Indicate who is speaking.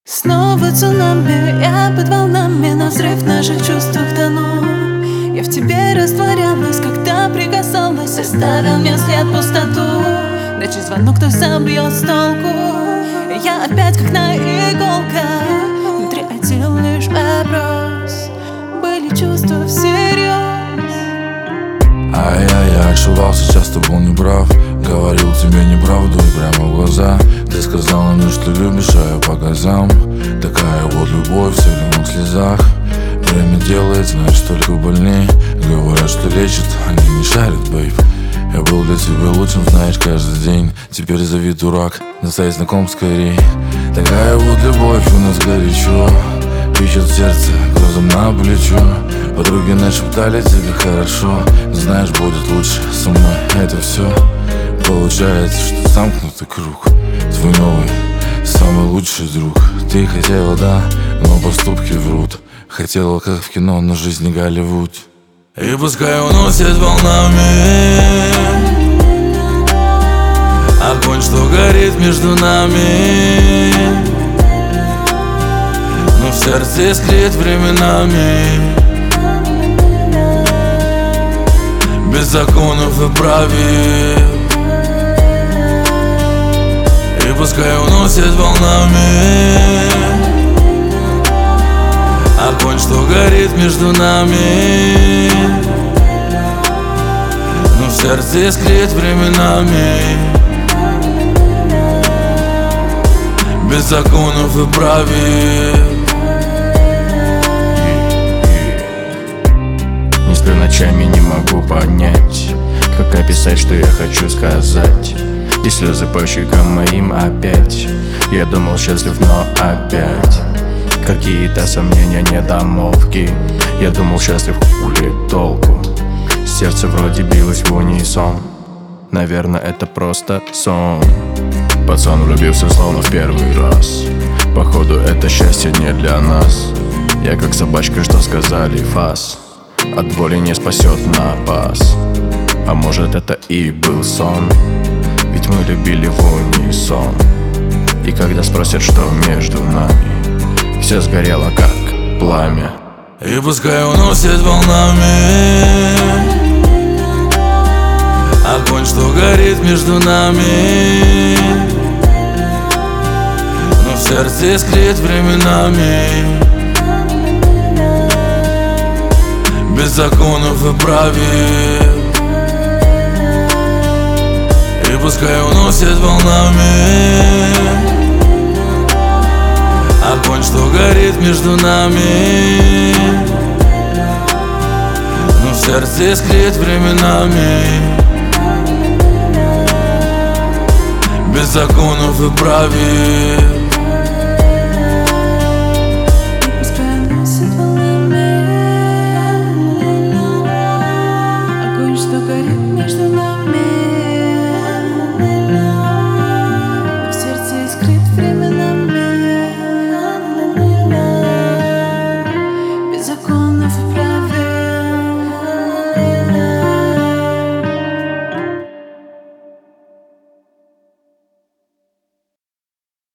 Speaker 1: Снова цунами, я под волнами, на взрыв в наших чувствах тону. Я в тебе растворялась, когда прикасалась, оставил мне след пустоту. Ночи звонок, кто собьет с толку. Я опять как на иголках, внутри один лишь вопрос: были чувства всерьез?
Speaker 2: Я ошибался, часто был неправ. Говорил тебе неправду и прямо в глаза. Ты сказала мне, что любишь, а я по глазам. Такая вот любовь в соленых слезах. Время делает, знаешь, только больней. Говорят, что лечит, они не шарят, бейб. Я был для тебя лучшим, знаешь, каждый день. Теперь зови дурак, настать знаком скорей. Такая вот любовь у нас горячо. Пищет сердце, глазом на плечо. Подруги нашептали тебе хорошо, но знаешь, будет лучше со мной. Это все получается, что замкнутый круг. Твой новый, самый лучший друг. Ты хотела, да, но поступки врут. Хотела, как в кино, но жизнь не Голливуд. И пускай уносит волнами огонь, что горит между нами, но в сердце искрит временами. Без законов и правил. И пускай уносит волнами огонь, что горит между нами, но в сердце искрит временами. Без законов и правил.
Speaker 3: Не сплю ночами, не могу понять, как описать, что я хочу сказать. И слезы по щекам моим опять. Я думал счастлив, но опять какие-то сомнения, недомолвки. Я думал счастлив, хули толку. Сердце вроде билось в унисон. Наверное, это просто сон. Пацан влюбился словно в первый раз. Походу, это счастье не для нас. Я как собачка, что сказали фас. От боли не спасет напас. А может, это и был сон? Ведь мы любили в унисон. И когда спросят, что между нами, все сгорело как пламя.
Speaker 2: И пускай уносит волнами огонь, что горит между нами, но в сердце искрит временами. Без законов и правил. И пускай уносит волнами огонь, что горит между нами, но в сердце искрит временами. Без законов и правил.
Speaker 1: Пускай уносит волнами огонь, что горит между нами,